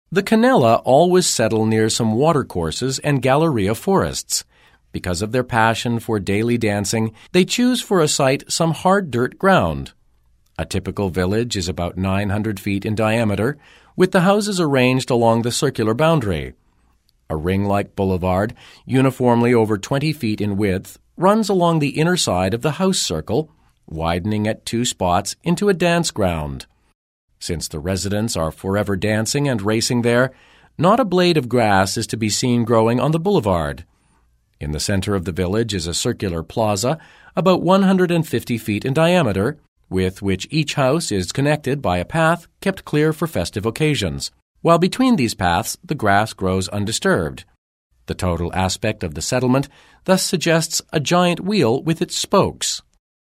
The Canella always settle near some watercourses and galleria forests. Because of their passion for daily dancing, they choose for a site some hard dirt ground. A typical village is about 900 feet in diameter, with the houses arranged along the circular boundary. A ring-like boulevard, uniformly over 20 feet in width, runs along the inner side of the house circle, widening at two spots into a dance ground. Since the residents are forever dancing and racing there, not a blade of grass is to be seen growing on the boulevard. In the center of the village is a circular plaza, about 150 feet in diameter, with which each house is connected by a path kept clear for festive occasions, while between these paths the grass grows undisturbed. The total aspect of the settlement thus suggests a giant wheel with its spokes.